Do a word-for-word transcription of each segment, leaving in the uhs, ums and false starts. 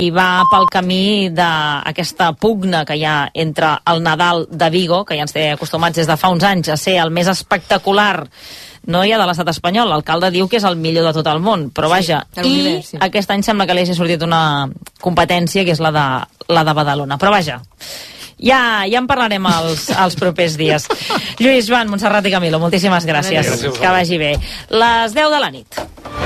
i va pel camí d'aquesta pugna que hi ha entre el Nadal de Vigo, que ja ens té acostumats des de fa uns anys a ser el més espectacular, no ja de l'estat espanyol, l'alcalde diu que és el millor de tot el món, però vaja, sí, i univers, sí. Aquest any sembla que li hagi sortit una competència que és la de, la de Badalona, però vaja, ja, ja en parlarem els, els propers dies. Lluís, Joan, Montserrat i Camilo, moltíssimes gràcies, gràcies que vagi bé. Les deu de la nit.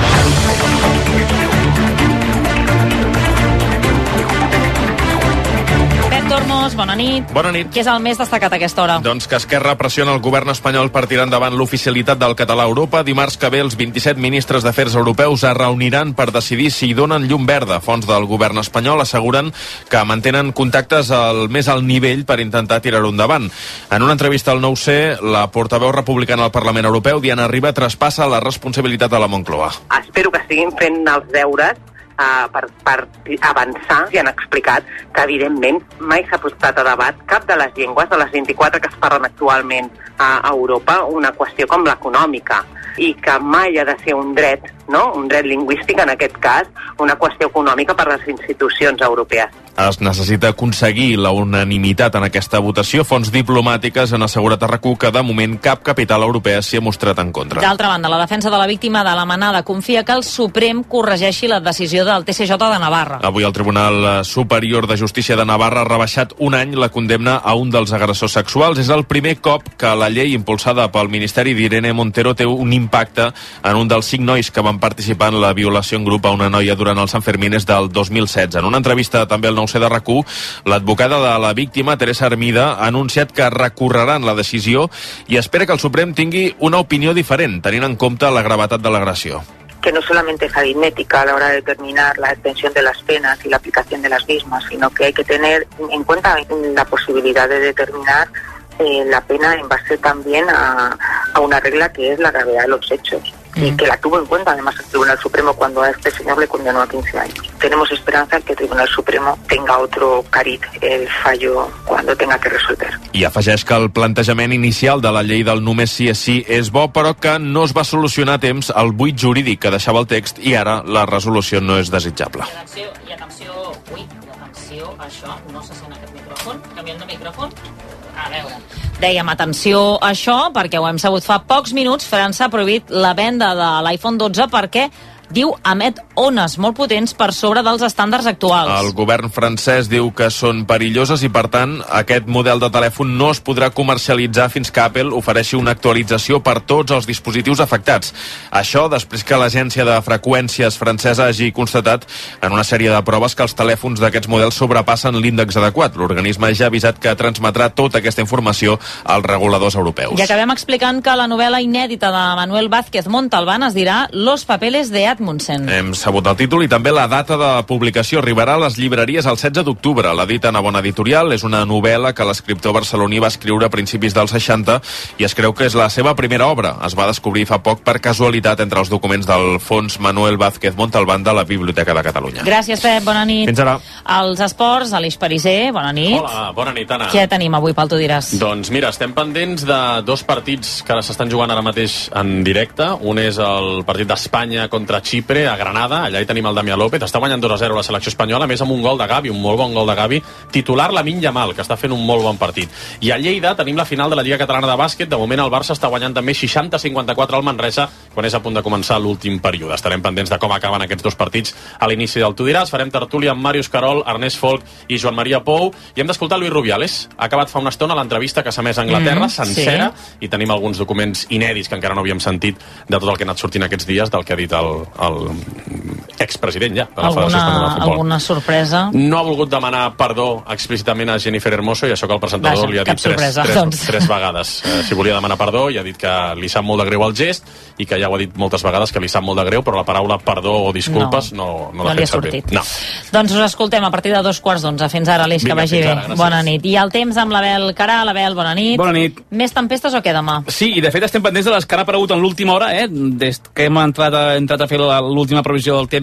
Tormos, bona nit. Bona nit. Què és el més destacat a aquesta hora? Doncs que Esquerra pressiona el govern espanyol per tirar endavant l'oficialitat del català a Europa. Dimarts que ve els vint-i-set ministres d'Afers Europeus es reuniran per decidir si hi donen llum verda. Fonts del govern espanyol asseguren que mantenen contactes al més alt nivell per intentar tirar-ho endavant. En una entrevista al nou ce, la portaveu republicana al Parlament Europeu, Diana Riba, traspassa la responsabilitat a la Moncloa. Espero que estiguin fent els deures Uh, per, per avançar, i han explicat que evidentment mai s'ha posat a debat cap de les llengües de les vint-i-quatre que es parlen actualment a Europa, una qüestió com l'econòmica, i que mai ha de ser un dret, no? Un dret lingüístic, en aquest cas, una qüestió econòmica per les institucions europees. Es necessita aconseguir la unanimitat en aquesta votació. Fonts diplomàtiques han assegurat a RAC u que de moment cap capital europea s'hi ha mostrat en contra. D'altra banda, la defensa de la víctima de la manada confia que el Suprem corregeixi la decisió del T C J de Navarra. Avui el Tribunal Superior de Justícia de Navarra ha rebaixat un any la condemna a un dels agressors sexuals. És el primer cop que la llei impulsada pel Ministeri d'Irene Montero té un impacte en un dels cinc nois que van participar en la violació en grup a una noia durant els Sanfermines del dos mil setze. En una entrevista també al nou ce de RAC u, l'advocada de la víctima, Teresa Armida, ha anunciat que recorreran la decisió i espera que el Suprem tingui una opinió diferent, tenint en compte la gravetat de l'agressió. Que no solamente es aritmética a la hora de determinar la extensión de las penas y la aplicación de las mismas, sino que hay que tener en cuenta la posibilidad de determinar eh, la pena en base también a, a una regla que es la gravedad de los hechos. Y que la tuvo en cuenta además el Tribunal Supremo cuando a este señor le condenó a quince años. Tenemos esperanza en que el Tribunal Supremo tenga otro cariz el fallo cuando tenga que resolver. I afegeix que el plantejament inicial de la llei del només sí és sí és bo, però que no es va solucionar a temps el buit jurídic que deixava el text i ara la resolució no és desitjable. I atenció, i atenció, ui, atenció, això no se sent aquest micròfon, canviant de micròfon. A veure, dèiem atenció a això perquè ho hem sabut fa pocs minuts. França ha prohibit la venda de l'iPhone dotze perquè diu emet ones molt potents per sobre dels estàndards actuals. El govern francès diu que són perilloses i, per tant, aquest model de telèfon no es podrà comercialitzar fins que Apple ofereixi una actualització per tots els dispositius afectats. Això després que l'agència de freqüències francesa hagi constatat en una sèrie de proves que els telèfons d'aquests models sobrepassen l'índex adequat. L'organisme ja ha avisat que transmetrà tota aquesta informació als reguladors europeus. I acabem explicant que la novel·la inèdita de Manuel Vázquez Montalbán es dirà Los papeles de Edmundsen. Hem sabut el títol i també la data de publicació. Arribarà a les llibreries el setze d'octubre. L'edita Navona Editorial. És una novel·la que l'escriptor barceloní va escriure a principis dels seixanta i es creu que és la seva primera obra. Es va descobrir fa poc per casualitat entre els documents del fons Manuel Vázquez Montalbán de la Biblioteca de Catalunya. Gràcies, Pep. Bona nit. Fins ara. Els esports, Aleix Pariser, bona nit. Hola, bona nit, Anna. Què tenim avui pel Tu diràs? Doncs mira, estem pendents de dos partits que s'estan jugant ara mateix en directe. Un és el partit d'Espanya contra Xipre, a Granada. Allà hi tenim el Damià López. Està guanyant dos a zero la selecció espanyola, a més amb un gol de Gavi, un molt bon gol de Gavi. Titular Lamine Yamal, que està fent un molt bon partit. I a Lleida tenim la final de la Lliga Catalana de Bàsquet. De moment el Barça està guanyant també seixanta a cinquanta-quatre al Manresa, quan és a punt de començar l'últim període. Estarem pendents de com acaben aquests dos partits a l'inici del Tu diràs. Farem tertúlia amb Màrius Carol, Ernest Folk i Joan Maria Pou. I hem d'escoltar Luis Rubiales. Ha acabat fa una estona l'entrevista que s'ha emès a Anglaterra, mm, sencera, sí. I tenim alguns documents inèdits que encara no havíem sentit de tot el que ha anat sortint aquests dies, del que ha dit el, el expresident ja de la alguna, Federació Espanyola de Futbol. Alguna sorpresa? No ha volgut demanar perdó explícitament a Jennifer Hermoso i això que el presentador Vaja, li ha dit tres, sorpresa, tres, doncs. tres vegades. Eh, si volia demanar perdó i ha dit que li sap molt de greu el gest i que ja ho ha dit moltes vegades que li sap molt de greu, però la paraula perdó o disculpes no, no, no l'ha no fet servir. No. Doncs us escoltem a partir de dos quarts d'onze. Fins ara, Aleix, que vagi bé. Ara, bona nit. I el temps amb l'Abel Caral. Abel, bona nit. Bona nit. Més tempestes o què demà? Sí, i de fet estem pendents de les que han aparegut en l'última hora, eh? Des que hem entrat a, entrat a fer l'última previsió del temps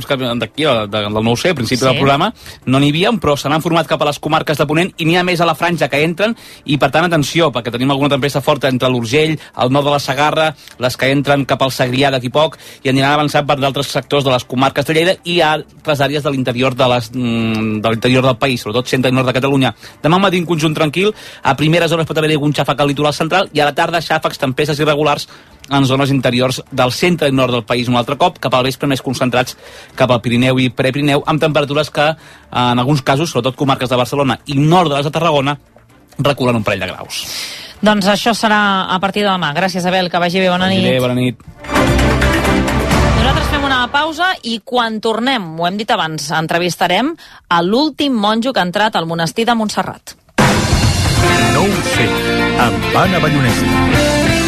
doncs, d'aquí, del nou C, al principi Sí. del programa, no n'hi havia, però se n'han format cap a les comarques de Ponent i n'hi ha més a la franja que entren, i per tant, atenció, perquè tenim alguna tempesta forta entre l'Urgell, el nord de la Segarra, les que entren cap al Segrià d'aquí poc, i aniran avançant per d'altres sectors de les comarques de Lleida i altres àrees de l'interior de les, de l'interior del país, sobretot centre i nord de Catalunya. Demà matí un conjunt tranquil, a primeres hores pot haver algun xàfec al litoral central i a la tarda xàfecs, tempestes irregulars en zones interiors del centre i nord del país un altre cop, cap al vespre més concentrats cap al Pirineu i Prepirineu, amb temperatures que en alguns casos, sobretot comarques de Barcelona i nord de les de Tarragona, reculen un parell de graus. Doncs això serà a partir de demà. Gràcies, Abel, que vagi bé, bona nit. Bé, bona nit. Nosaltres fem una pausa i quan tornem, ho hem dit abans, entrevistarem a l'últim monjo que ha entrat al monestir de Montserrat. Nou C, amb Anna Ballonesta.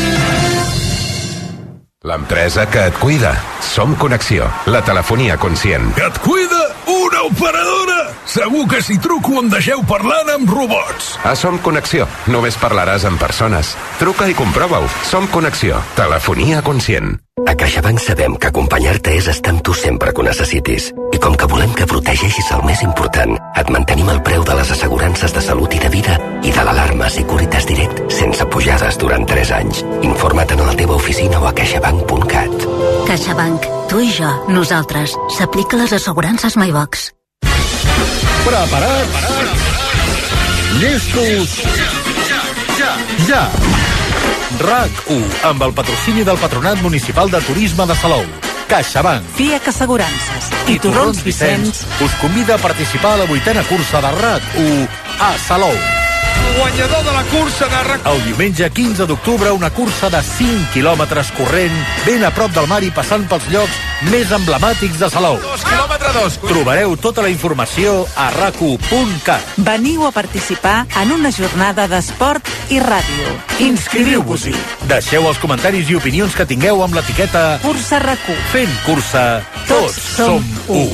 L'empresa que et cuida. Som Connexió, la telefonia conscient. Que et cuida una operadora! Segur que si truco em deixeu parlant amb robots. A Som Connexió només parlaràs amb persones. Truca i comprova-ho. Som Connexió, telefonia conscient. A CaixaBank sabem que acompanyar-te és estar amb tu sempre que ho necessitis. I com que volem que protegeixis el més important, et mantenim el preu de les assegurances de salut i de vida i de l'alarma Securitas Direct sense pujades durant tres anys. Informa't a la teva oficina o a caixabank punt cat. CaixaBank. Tu i jo. Nosaltres. S'aplica les assegurances MyBox. Preparats? Llestos? Ja! RAC u, amb el patrocini del Patronat Municipal de Turisme de Salou. CaixaBank. FIAC Assegurances I Torrons Vicenç us convida a participar a la vuitena cursa de RAC u a Salou. Guanyador de la cursa de RAC u. El diumenge quinze d'octubre, una cursa de cinc quilòmetres corrent, ben a prop del mar i passant pels llocs més emblemàtics de Salou. Dos quilòmetre dos. Trobareu tota la informació a rac u punt cat. Veniu a participar en una jornada d'esport i ràdio. Inscriviu-vos-hi. Deixeu els comentaris i opinions que tingueu amb l'etiqueta Cursa RAC u. Fent cursa, tots som u.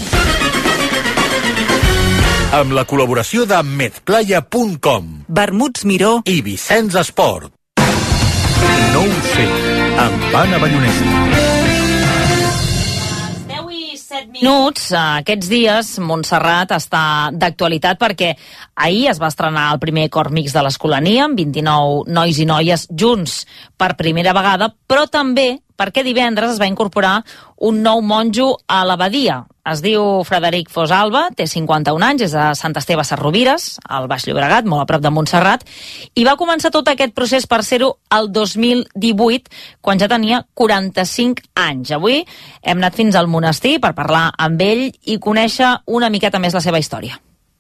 Amb la col·laboració de medplaya punt com, Vermuts Miró i Vicenç Esport. Nou C, amb Anna Ballonesta. Minuts, aquests dies Montserrat està d'actualitat perquè ahir es va estrenar el primer cor mix de l'Escolania amb vint-i-nou nois i noies junts per primera vegada, però també perquè divendres es va incorporar un nou monjo a l'abadia. Es diu Frederic Fosalba, té cinquanta-un anys, és de Sant Esteve Sesrovires, al Baix Llobregat, molt a prop de Montserrat, i va començar tot aquest procés per ser-ho el dos mil divuit, quan ja tenia quaranta-cinc anys. Avui hem anat fins al monestir per parlar amb ell i conèixer una miqueta més la seva història.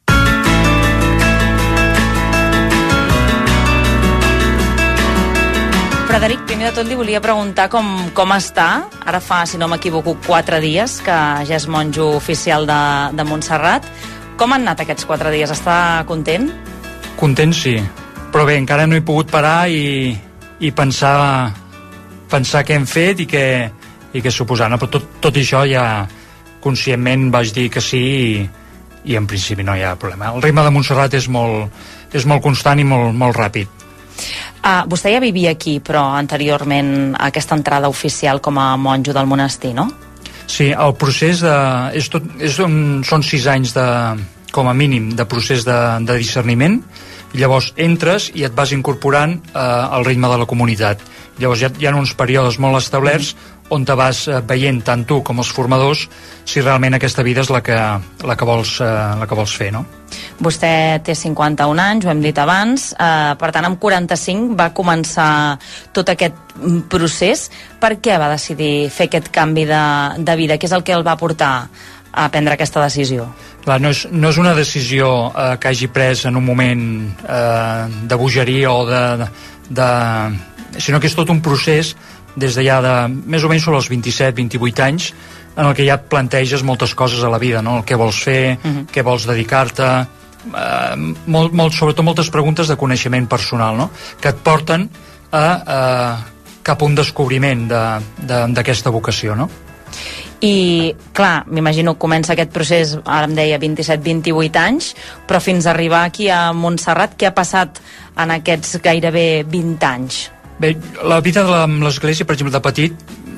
Frederic, primer de tot li volia preguntar com, com està. Ara fa, si no m'equivoco, quatre dies que ja és monjo oficial de, de Montserrat. Com han anat aquests quatre dies? Està content? Content, sí. Però bé, encara no he pogut parar i, i pensar, pensar què hem fet i què, i què suposar. No? Però tot, tot això ja conscientment vaig dir que sí i, i en principi no hi ha problema. El ritme de Montserrat és molt, és molt constant i molt, molt ràpid. Uh, vostè ja vivia aquí, però anteriorment a aquesta entrada oficial com a monjo del monestir, no? Sí, el procés de, és tot, és un, són sis anys de, com a mínim de procés de, de discerniment. Llavors entres i et vas incorporant eh, al ritme de la comunitat. Llavors hi ha, hi ha uns períodes molt establerts on te vas eh, veient tant tu com els formadors si realment aquesta vida és la que, la que, vols, eh, la que vols fer, no? Vostè té cinquanta-un anys, ho hem dit abans, eh, per tant amb quaranta-cinc va començar tot aquest procés. Per què va decidir fer aquest canvi de, de vida? Què és el que el va portar a prendre aquesta decisió? Clar, no és, no és una decisió eh, que hagi pres en un moment eh, de bogeria o de, de, de... sinó que és tot un procés des de ja de més o menys sobre els vint-i-set vint-i-vuit anys en el que ja et planteges moltes coses a la vida, no? El què vols fer, uh-huh. què vols dedicar-te, eh, molt, molt, sobretot moltes preguntes de coneixement personal, no? Que et porten a, a cap a un descobriment d'aquesta de, de, vocació, no? I, clar, m'imagino que comença aquest procés, ara em deia vint-i-set vint-i-vuit anys, però fins a arribar aquí a Montserrat, què ha passat en aquests gairebé vint anys? Bé, la vida de l'Església, per exemple, de petit,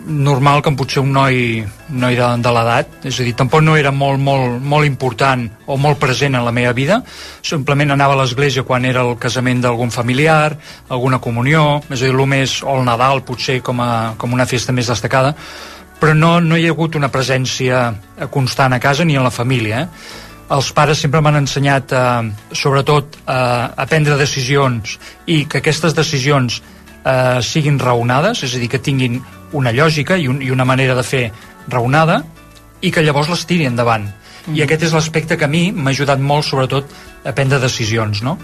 normal com potser un noi, un noi de, de l'edat, és a dir, tampoc no era molt, molt, molt important o molt present en la meva vida, simplement anava a l'església quan era el casament d'algun familiar, alguna comunió, és a dir, el més, o el Nadal potser com, a, com una festa més destacada, però no, no hi ha hagut una presència constant a casa ni a la família, eh? Els pares sempre m'han ensenyat eh, sobretot eh, a prendre decisions i que aquestes decisions eh, siguin raonades, és a dir, que tinguin una lògica i, un, i una manera de fer raonada i que llavors les tiri endavant. Mm. I aquest és l'aspecte que a mi m'ha ajudat molt, sobretot, a prendre decisions, no?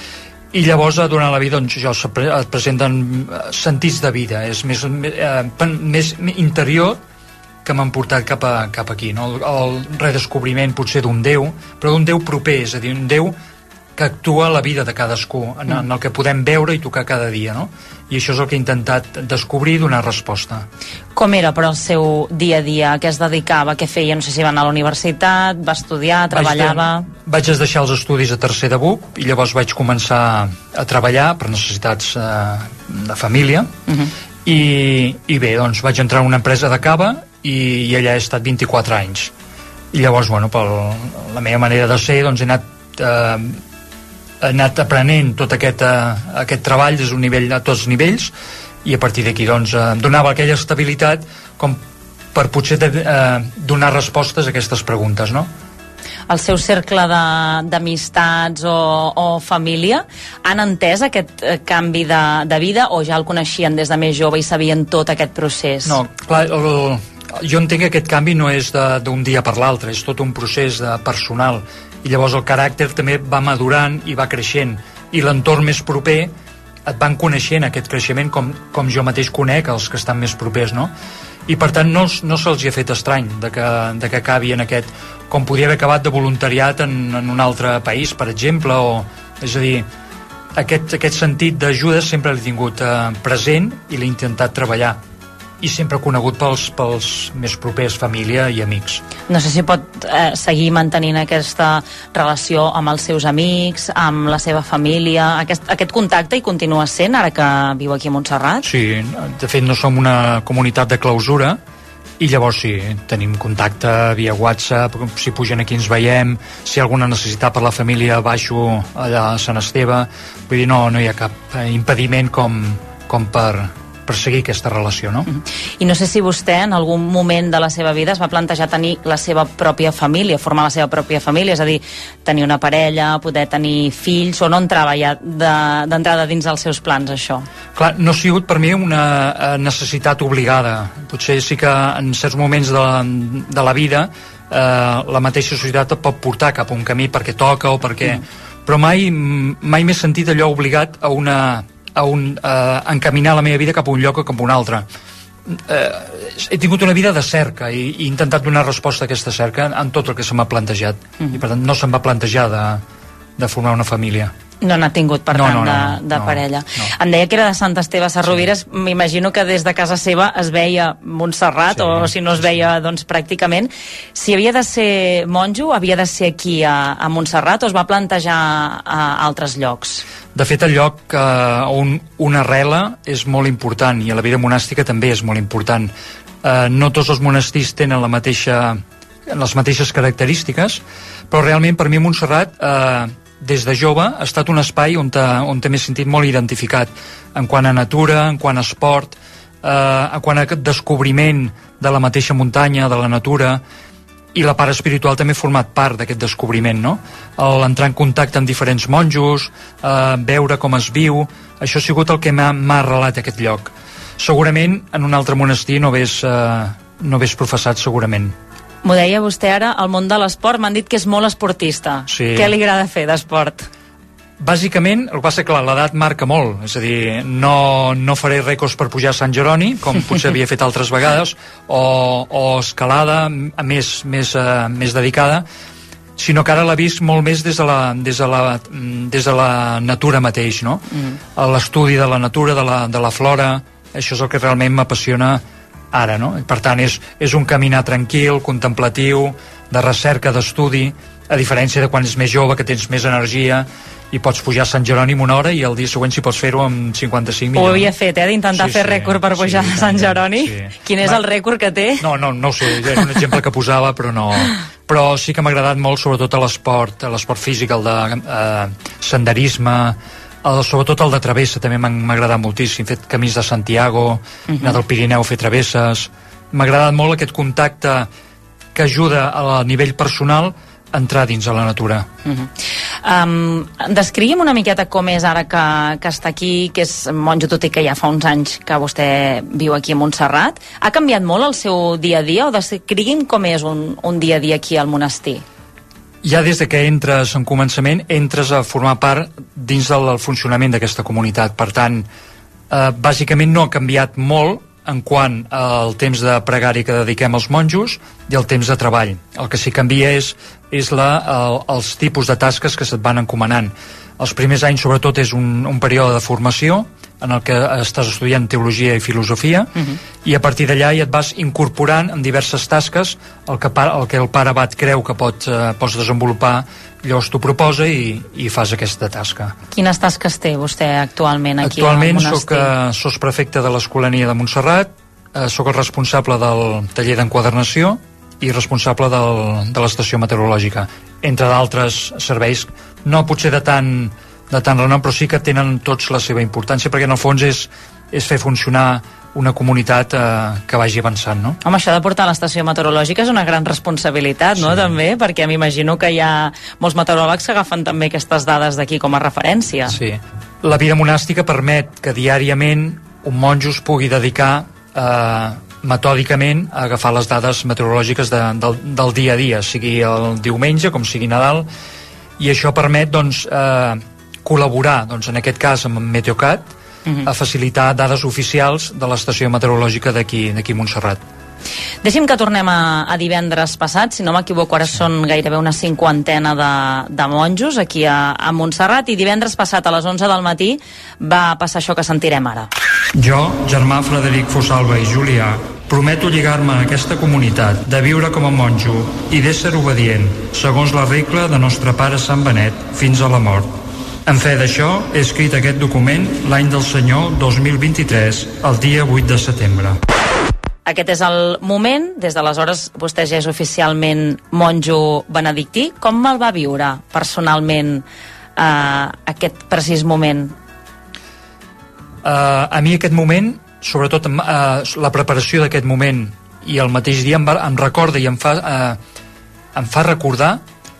I llavors, durant la vida, doncs, jo et presenten sentits de vida, és més, eh, més interior que m'han portat cap, a, cap aquí, no? El, el redescobriment potser d'un Déu, però d'un Déu proper, és a dir, un Déu que actua a la vida de cadascú, en, mm. en el que podem veure i tocar cada dia, no? I això és el que he intentat descobrir i donar resposta. Com era, però, el seu dia a dia? A què es dedicava? Què feia? No sé si va anar a la universitat, va estudiar, treballava... Vaig, de, vaig deixar els estudis a tercer de B U P i llavors vaig començar a treballar per necessitats eh, de família, mm-hmm. i, i bé, doncs vaig entrar en una empresa de cava i, i allà he estat vint-i-quatre anys. I llavors, bueno, per la meva manera de ser, doncs he anat... Eh, he anat aprenent tot aquest, uh, aquest treball des d'un nivell a tots els nivells i a partir d'aquí doncs uh, donava aquella estabilitat com per potser de, uh, donar respostes a aquestes preguntes, no? El seu cercle d'amistats o, o família han entès aquest uh, canvi de, de vida o ja el coneixien des de més jove i sabien tot aquest procés? No, clar, el, jo entenc que aquest canvi no és d'un dia per l'altre, és tot un procés de, personal, i llavors el caràcter també va madurant i va creixent, i l'entorn més proper et van coneixent aquest creixement com, com jo mateix conec els que estan més propers, no? I per tant no, no se'ls hi ha fet estrany de que, de que acabi en aquest, com podia haver acabat de voluntariat en, en un altre país, per exemple, o, és a dir, aquest, aquest sentit d'ajuda sempre l'he tingut eh, present i l'he intentat treballar, i sempre conegut pels, pels més propers, família i amics. No sé si pot eh, seguir mantenint aquesta relació amb els seus amics, amb la seva família, aquest, aquest contacte hi continua sent ara que viu aquí a Montserrat? Sí, de fet no som una comunitat de clausura i llavors sí, tenim contacte via WhatsApp, si pugen aquí ens veiem, si hi ha alguna necessitat per la família baixo allà a Sant Esteve, vull dir, no, no hi ha cap impediment com, com per... per seguir aquesta relació, no? I no sé si vostè en algun moment de la seva vida es va plantejar tenir la seva pròpia família, formar la seva pròpia família, és a dir, tenir una parella, poder tenir fills, o no entrava ja d'entrada dins dels seus plans, això? Clar, no ha sigut per mi una necessitat obligada. Potser sí que en certs moments de la, de la vida eh, la mateixa societat et pot portar cap a un camí perquè toca o perquè... Mm. Però mai, mai m'he sentit allò obligat a una... a un, eh, encaminar la meva vida cap a un lloc o cap a un altre. Eh, he tingut una vida de cerca i, i he intentat donar resposta a aquesta cerca en tot el que se m'ha plantejat. Mm-hmm. I per tant no se'm va plantejar de, de formar una família. No n'ha tingut, per no, tant, no, no, de, de no, parella. No. Em deia que era de Sant Esteve Sesrovires, sí. M'imagino que des de casa seva es veia Montserrat, sí, o si no es veia, doncs, pràcticament. Si havia de ser monjo, havia de ser aquí a, a Montserrat, o es va plantejar a altres llocs? De fet, el lloc eh, on una arrela és molt important, i a la vida monàstica també és molt important. Eh, no tots els monestirs tenen la mateixa, les mateixes característiques, però realment per mi Montserrat... Eh, des de jove ha estat un espai on, on m'he sentit molt identificat en quant a natura, en quant a esport, eh, en quant a descobriment de la mateixa muntanya, de la natura, i la part espiritual també ha format part d'aquest descobriment, no? L'entrar en contacte amb diferents monjos, eh, veure com es viu, això ha sigut el que m'ha arrelat aquest lloc. Segurament en un altre monestir no hagués, eh, no hagués professat, segurament. M'ho deia vostè ara, el món de l'esport, m'han dit que és molt esportista. Sí. Què li agrada fer d'esport? Bàsicament, el que passa és que l'edat marca molt, és a dir, no, no faré rècords per pujar a Sant Jeroni, com potser havia fet altres vegades, o, o escalada més, més, uh, més dedicada, sinó que ara l'he vist molt més des de la, des de la, des de la natura mateix, no? Mm. L'estudi de la natura, de la, de la flora, això és el que realment m'apassiona ara, no? Per tant, és, és un caminar tranquil, contemplatiu, de recerca, d'estudi, a diferència de quan és més jove, que tens més energia i pots pujar a Sant Jerònim una hora i el dia següent si pots fer-ho amb cinquanta-cinc milions. Ho havia fet, eh, d'intentar sí, fer sí, rècord per pujar sí, a Sant Jeroni. Sí. Quin és Va. el rècord que té? No, no, no ho sé, era un exemple que posava, però no... Però sí que m'ha agradat molt, sobretot a l'esport, a l'esport físic, el de eh, senderisme, el, sobretot el de travessa, també m'ha agradat moltíssim. He fet camins de Santiago, uh-huh. he anat al Pirineu a fer travesses. M'ha agradat molt aquest contacte que ajuda a nivell personal a entrar dins de la natura. Uh-huh. Um, descrigui'm una miqueta com és ara que, que està aquí, que és monjo, tot i que ja fa uns anys que vostè viu aquí a Montserrat. Ha canviat molt el seu dia a dia, o descrigui'm com és un, un dia a dia aquí al monestir? Ja des de que entres en començament, entres a formar part dins del funcionament d'aquesta comunitat. Per tant, eh, bàsicament no ha canviat molt en quant al temps de pregària que dediquem als monjos i el temps de treball. El que sí que canvia és, és la, el, els tipus de tasques que se't van encomanant. Els primers anys, sobretot, és un, un període de formació en el que estàs estudiant teologia i filosofia, uh-huh. i a partir d'allà ja et vas incorporant en diverses tasques el que, el que el pare abat creu que pot, eh, pots desenvolupar. Llavors t'ho proposa i, i fas aquesta tasca. Quines tasques té vostè actualment aquí actualment al monestir? Actualment soc prefecte de l'Escolania de Montserrat, eh, soc el responsable del taller d'enquadernació i responsable del, de l'estació meteorològica, entre d'altres serveis, no potser de tant, de tant renom, però sí que tenen tots la seva importància, perquè en el fons és, és fer funcionar una comunitat eh, que vagi avançant, no? Home, això de portar a l'estació meteorològica és una gran responsabilitat, no?, sí. També, perquè m'imagino que hi ha molts meteoròlegs que agafen també aquestes dades d'aquí com a referència. Sí. La vida monàstica permet que diàriament un monjo es pugui dedicar eh, metòdicament a agafar les dades meteorològiques de, del, del dia a dia, sigui el diumenge com sigui Nadal, i això permet doncs, eh, col·laborar, doncs, en aquest cas amb Meteocat, uh-huh. a facilitar dades oficials de l'estació meteorològica d'aquí d'aquí Montserrat. Deixi'm que tornem a, a divendres passat, si no m'equivoco ara sí. són gairebé una cinquantena de, de monjos aquí a, a Montserrat, i divendres passat a les onze del matí va passar això que sentirem ara. Jo, germà Frederic Fosalva i Julià, prometo lligar-me a aquesta comunitat, de viure com a monjo i d'ésser obedient, segons la regla de nostre pare Sant Benet, fins a la mort. En fe d'això, he escrit aquest document l'any del Senyor dos mil vint-i-tres, el dia vuit de setembre. Aquest és el moment, des d'aleshores vostè ja és oficialment monjo benedictí. Com el va viure personalment eh, aquest precís moment? Uh, a mi aquest moment, sobretot uh, la preparació d'aquest moment i el mateix dia em, va, em recorda i em fa, uh, em fa recordar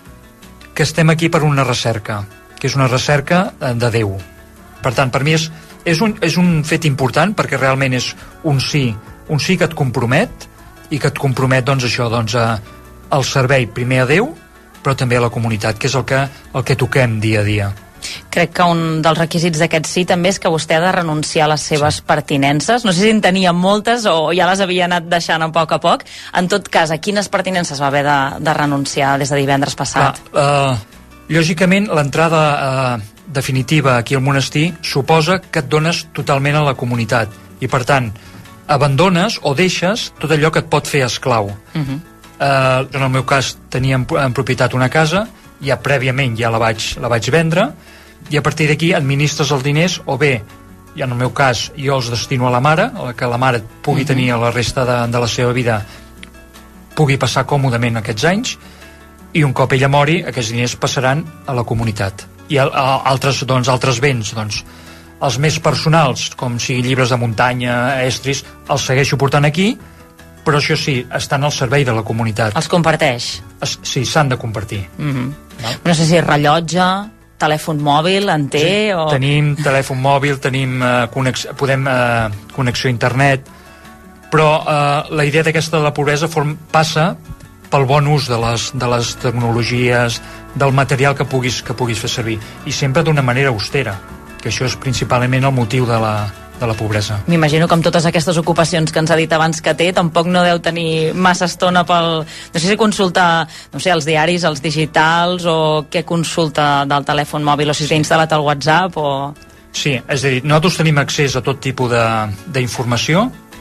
que estem aquí per una recerca, que és una recerca de Déu. Per tant, per mi és, és, un, és un fet important, perquè realment és un sí, un sí que et compromet, i que et compromet doncs, això, doncs, a, al servei primer a Déu, però també a la comunitat, que és el que, el que toquem dia a dia. Crec que un dels requisits d'aquest sí també és que vostè ha de renunciar a les seves sí. pertinences. No sé si en tenia moltes o ja les havia anat deixant a poc a poc. En tot cas, a quines pertinences va haver de, de renunciar des de divendres passat? Clar, uh, lògicament, l'entrada uh, definitiva aquí al monestir suposa que et dones totalment a la comunitat i, per tant, abandones o deixes tot allò que et pot fer esclau. Uh-huh. Uh, en el meu cas, tenia en, en propietat una casa, ja prèviament ja la vaig, la vaig vendre, i a partir d'aquí administres els diners, o bé, i en el meu cas, jo els destino a la mare, que la mare pugui uh-huh. tenir la resta de, de la seva vida, pugui passar còmodament aquests anys, i un cop ella mori, aquests diners passaran a la comunitat. I a, a, altres, doncs, altres béns, doncs, els més personals, com sigui llibres de muntanya, estris, els segueixo portant aquí, però això sí, estan al servei de la comunitat. Els comparteix? Es, sí, s'han de compartir. Mm-hmm. No? No sé si rellotge, telèfon mòbil, en té? Sí, o... tenim telèfon mòbil, tenim uh, conex... podem uh, connexió a internet, però uh, la idea d'aquesta de la pobresa form... passa pel bon ús de les, de les tecnologies, del material que puguis, que puguis fer servir, i sempre d'una manera austera, que això és principalment el motiu de la, de la pobresa. M'imagino que amb totes aquestes ocupacions que ens ha dit abans que té, tampoc no deu tenir massa estona pel... No sé si consulta, no sé, els diaris, els digitals, o què consulta del telèfon mòbil, o si s'ha instal·lat el WhatsApp, o... Sí, és a dir, nosaltres tenim accés a tot tipus d'informació,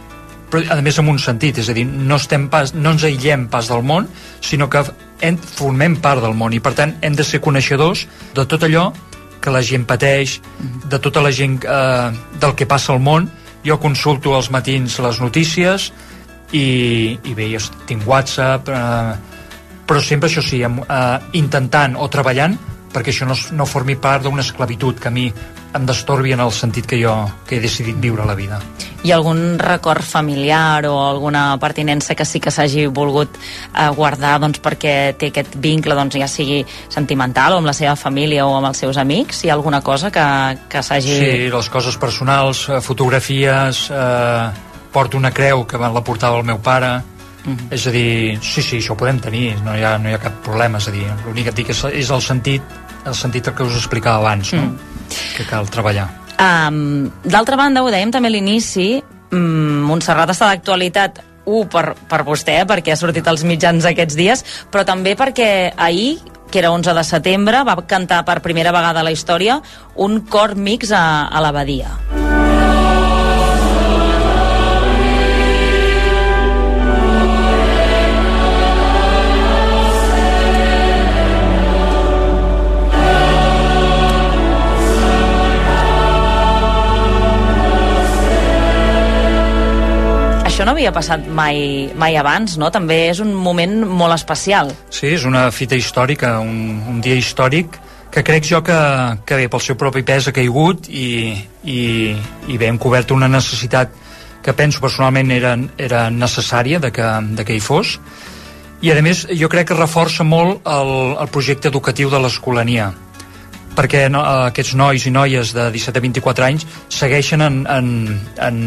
però a més amb un sentit, és a dir, no, estem pas, no ens aïllem pas del món, sinó que hem, formem part del món, i per tant hem de ser coneixedors de tot allò que la gent pateix, de tota la gent eh, del que passa al món. Jo consulto als matins les notícies i, i bé, jo tinc WhatsApp, eh, però sempre, això sí, eh, intentant o treballant perquè això no, no formi part d'una esclavitud que a mi em destorbi en el sentit que jo que he decidit viure la vida. Hi ha algun record familiar o alguna pertinença que sí que s'hagi volgut eh, guardar doncs, perquè té aquest vincle, doncs, ja sigui sentimental o amb la seva família o amb els seus amics? Hi ha alguna cosa que, que s'hagi... Sí, les coses personals, eh, fotografies, eh, porto una creu que la portava el meu pare. Uh-huh. És a dir, sí, sí, això ho podem tenir, no hi ha, no hi ha cap problema, és a dir, l'únic que et dic és, és el sentit el sentit que us explicava abans, no? Mm. Que cal treballar. Um, D'altra banda, ho dèiem també a l'inici, um, Montserrat està d'actualitat, un, per, per vostè, perquè ha sortit als mitjans aquests dies, però també perquè ahir, que era onze de setembre, va cantar per primera vegada a la història un cor mix a, a l'Abadia. Això no havia passat mai, mai abans, no? També és un moment molt especial. Sí, és una fita històrica, un, un dia històric que crec jo que, que bé, pel seu propi pes ha caigut i, i, i bé, hem cobert una necessitat que penso personalment era, era necessària de que, de que hi fos. I a més jo crec que reforça molt el, el projecte educatiu de l'Escolania, perquè no, aquests nois i noies de disset a vint-i-quatre anys segueixen en, en, en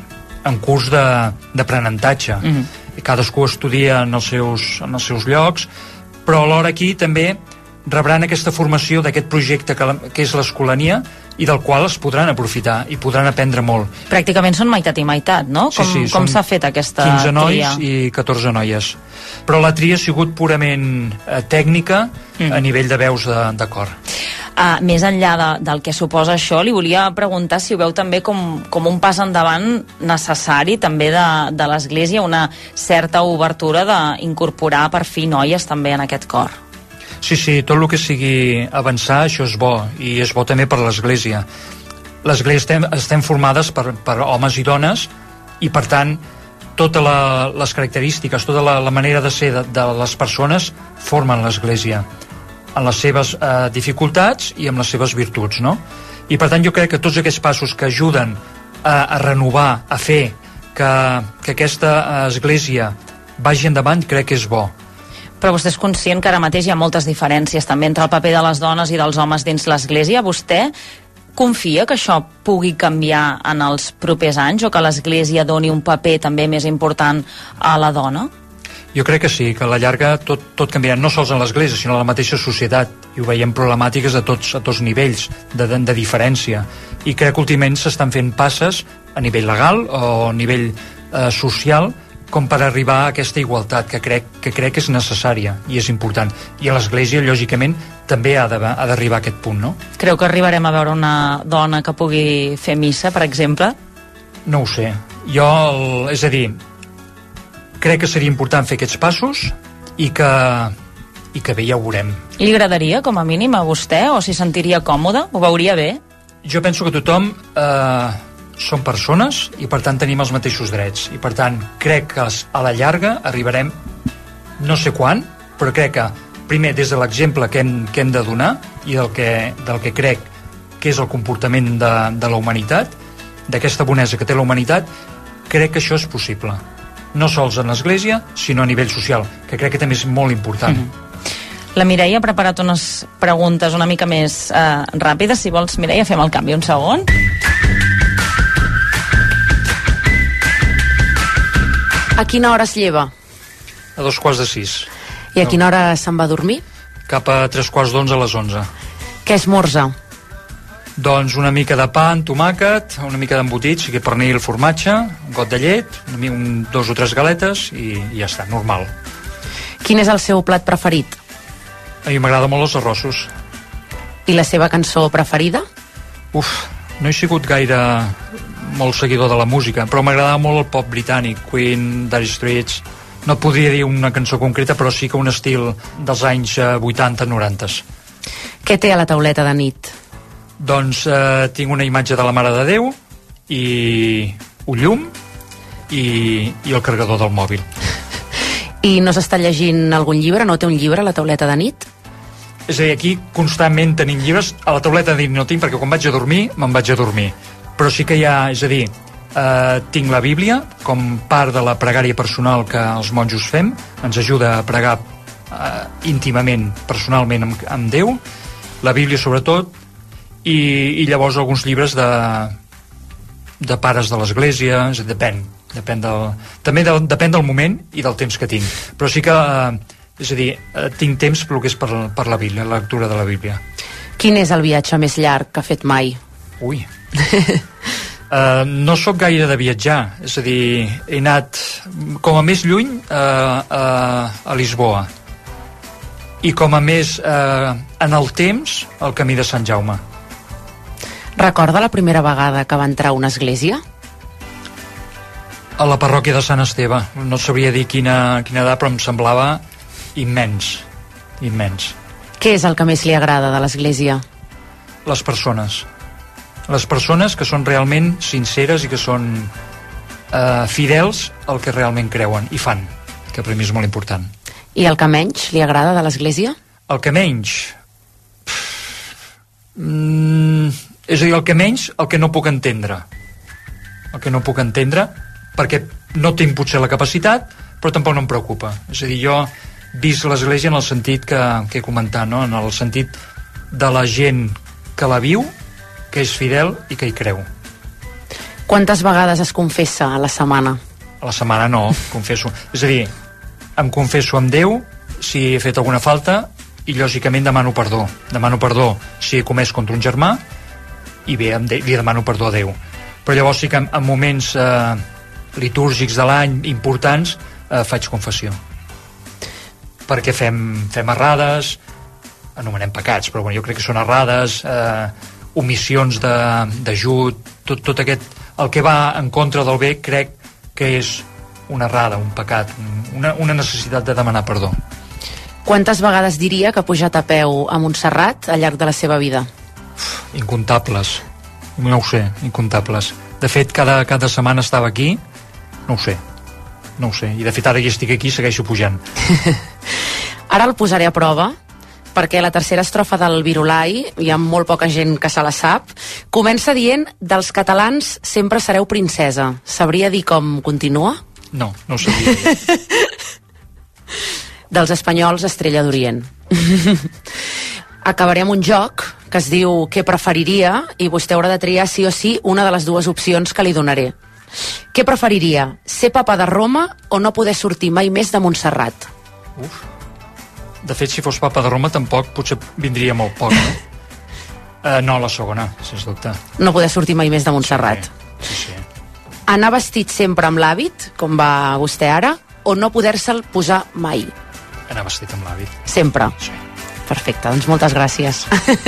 en curs d'aprenentatge. Mm-hmm. Cadascú estudia en els, seus, en els seus llocs, però alhora aquí també rebran aquesta formació d'aquest projecte que, que és l'Escolania i del qual es podran aprofitar i podran aprendre molt. Pràcticament són meitat i meitat, no? Sí, com sí, com s'ha fet aquesta quinze nois tria? I catorze noies. Però la tria ha sigut purament eh, tècnica mm. a nivell de veus de, de cor. Uh, més enllà de, del que suposa això, li volia preguntar si ho veu també com, com un pas endavant necessari també de, de l'Església, una certa obertura d'incorporar per fi noies també en aquest cor. Sí, sí, tot el que sigui avançar, això és bo, i és bo també per l'Església. L'Església estem, estem formades per, per homes i dones, i per tant totes la, les característiques, tota la, la manera de ser de, de les persones formen l'Església, en les seves eh, dificultats i amb les seves virtuts, no? I per tant jo crec que tots aquests passos que ajuden a, a renovar, a fer que, que aquesta església vagi endavant, crec que és bo. Però vostè és conscient que ara mateix hi ha moltes diferències també entre el paper de les dones i dels homes dins l'església. Vostè confia que això pugui canviar en els propers anys o que l'església doni un paper també més important a la dona? Jo crec que sí, que a la llarga tot, tot canviarà, no sols en l'Església, sinó a la mateixa societat, i ho veiem problemàtiques a tots, a tots nivells de, de, de diferència. I crec que últimament s'estan fent passes a nivell legal o a nivell eh, social com per arribar a aquesta igualtat que crec, que crec que és necessària i és important. I a l'Església, lògicament, també ha d'arribar a aquest punt, no? Creu que arribarem a veure una dona que pugui fer missa, per exemple? No ho sé. Jo, el, és a dir, crec que seria important fer aquests passos i que, i que bé, ja ho veurem. Li agradaria, com a mínim, a vostè? O s'hi sentiria còmode? Ho veuria bé? Jo penso que tothom eh, som persones i per tant tenim els mateixos drets. I per tant crec que a la llarga arribarem, no sé quan, però crec que primer des de l'exemple que, hem, que hem de donar i del que, del que crec que és el comportament de, de la humanitat, d'aquesta bonesa que té la humanitat, crec que això és possible. No sols en l'Església, sinó a nivell social, que crec que també és molt important. Mm-hmm. La Mireia ha preparat unes preguntes una mica més eh, ràpides. Si vols, Mireia, fem el canvi un segon. A quina hora es lleva? A dos quarts de sis. I a quina hora se'n va a dormir? Cap a tres quarts d'onze a les onze. Què esmorza? Doncs una mica de pa amb tomàquet, una mica d'embotit, sigui pernil, formatge, un got de llet, un, un, dos o tres galetes i, i ja està, normal. Quin és el seu plat preferit? A mi m'agrada molt els arrossos. I la seva cançó preferida? Uf, no he sigut gaire molt seguidor de la música, però m'agradava molt el pop britànic, Queen, Dire Straits. No podria dir una cançó concreta, però sí que un estil dels anys vuitanta noranta. Què té a la tauleta de nit? Doncs eh, tinc una imatge de la Mare de Déu i un llum i, i el carregador del mòbil. I no s'està llegint algun llibre? No té un llibre a la tauleta de nit? És a dir, aquí constantment tenim llibres. A la tauleta de nit no tinc, perquè quan vaig a dormir, me'n vaig a dormir. Però sí que hi ha, és a dir, eh, tinc la Bíblia com part de la pregària personal que els monjos fem. Ens ajuda a pregar eh, íntimament, personalment amb, amb Déu. La Bíblia sobretot, i, i llavors alguns llibres de, de pares de l'església, és a dir, depèn. Depèn del, també del, depèn del moment i del temps que tinc. Però sí que... Eh, és a dir, eh, tinc temps pel que és per, per la Bíblia, la lectura de la Bíblia. Quin és el viatge més llarg que ha fet mai? Ui. uh, no sóc gaire de viatjar, és a dir, he anat com a més lluny uh, uh, a Lisboa, i com a més uh, en el temps el camí de Sant Jaume. Recorda la primera vegada que va entrar a una església? A la parròquia de Sant Esteve. No sabria dir quina, quina edat, però em semblava immens, immens. Què és el que més li agrada de l'església? Les persones. Les persones que són realment sinceres i que són eh, fidels al que realment creuen i fan, que per mi és molt important. I el que menys li agrada de l'església? El que menys? Mm, és a dir, el que menys, el que no puc entendre. El que no puc entendre, perquè no tinc potser la capacitat, però tampoc no em preocupa. És a dir, jo vist l'església en el sentit que, que he comentat, no? En el sentit de la gent que la viu, que és fidel i que hi creu. Quantes vegades es confessa a la setmana? A la setmana no, confesso. És a dir, em confesso amb Déu si he fet alguna falta i lògicament demano perdó. Demano perdó si he comès contra un germà i bé, li demano perdó a Déu. Però llavors sí que en, en moments eh, litúrgics de l'any importants eh, faig confessió. Perquè fem, fem errades, anomenem pecats, però bueno, jo crec que són errades, eh, omissions d'ajut, tot, tot aquest, el que va en contra del bé, crec que és una errada, un pecat, una, una necessitat de demanar perdó. Quantes vegades diria que ha pujat a peu a Montserrat al llarg de la seva vida? Uf, incontables, no ho sé, incontables. De fet, cada, cada setmana estava aquí, no ho sé, no ho sé, i de fet ara que estic aquí segueixo pujant. Ara el posaré a prova, perquè la tercera estrofa del Virolai, hi ha molt poca gent que se la sap, comença dient: dels catalans sempre sereu princesa. Sabria dir com continua? No, no ho sabria dir. Dels espanyols, estrella d'Orient. Acabaré amb un joc que es diu Què preferiria, i vostè haurà de triar sí o sí una de les dues opcions que li donaré. Què preferiria? Ser papa de Roma o no poder sortir mai més de Montserrat? Uf. De fet, si fos papa de Roma tampoc potser vindria molt poc, no? uh, no, la segona, sens dubte. No poder sortir mai més de Montserrat. Sí, sí, sí. Anar vestit sempre amb l'hàbit, com va vostè ara, o no poder-se'l posar mai? Anar vestit amb l'hàbit. Sempre? Sí. Perfecte, doncs moltes gràcies.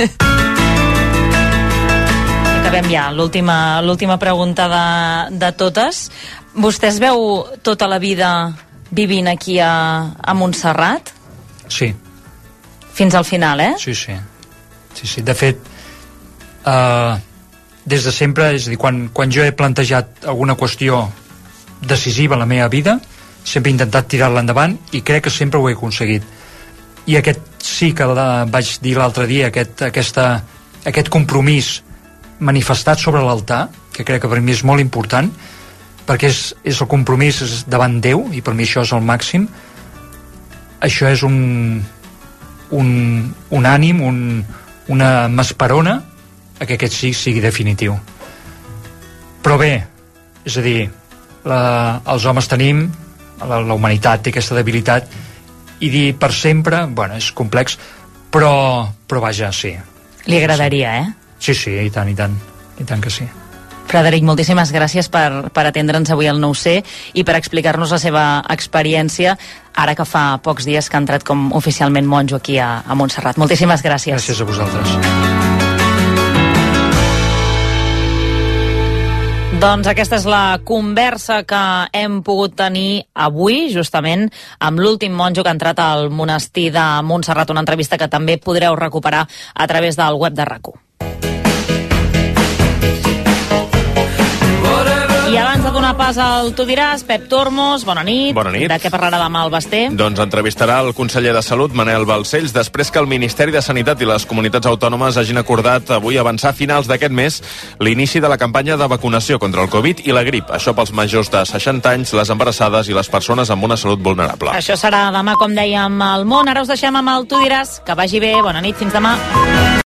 Acabem ja, l'última l'última pregunta de, de totes. Vostè es veu tota la vida vivint aquí a, a Montserrat? Sí. Fins al final, eh? Sí, sí. Sí, sí. De fet, uh, des de sempre, és a dir, quan, quan jo he plantejat alguna qüestió decisiva en la meva vida, sempre he intentat tirar-la endavant i crec que sempre ho he aconseguit. I aquest sí que la, vaig dir l'altre dia, aquest, aquesta, aquest compromís manifestat sobre l'altar, que crec que per mi és molt important, perquè és, és el compromís davant Déu, i per mi això és el màxim. Això és un, un, un ànim, un, una masperona a que aquest sí sigui definitiu. Però bé, és a dir, la, els homes tenim, la, la humanitat té aquesta debilitat, i dir per sempre, bueno, és complex, però, però vaja, sí. Li agradaria, eh? Sí, sí, i tant, i tant, i tant que sí. Frederic, moltíssimes gràcies per, per atendre'ns avui al nou C i per explicar-nos la seva experiència, ara que fa pocs dies que ha entrat com oficialment monjo aquí a, a Montserrat. Moltíssimes gràcies. Gràcies a vosaltres. Doncs aquesta és la conversa que hem pogut tenir avui, justament, amb l'últim monjo que ha entrat al monestir de Montserrat, una entrevista que també podreu recuperar a través del web de RAC u. I abans de donar pas al Tu diràs, Pep Tormos, bona nit. Bona nit. De què parlarà demà el Basté? Doncs entrevistarà el conseller de Salut, Manel Balcells, després que el Ministeri de Sanitat i les comunitats autònomes hagin acordat avui avançar a finals d'aquest mes l'inici de la campanya de vacunació contra el Covid i la grip. Això pels majors de seixanta anys, les embarassades i les persones amb una salut vulnerable. Això serà demà, com dèiem, al món. Ara us deixem amb el Tu diràs. Que vagi bé, bona nit, fins demà.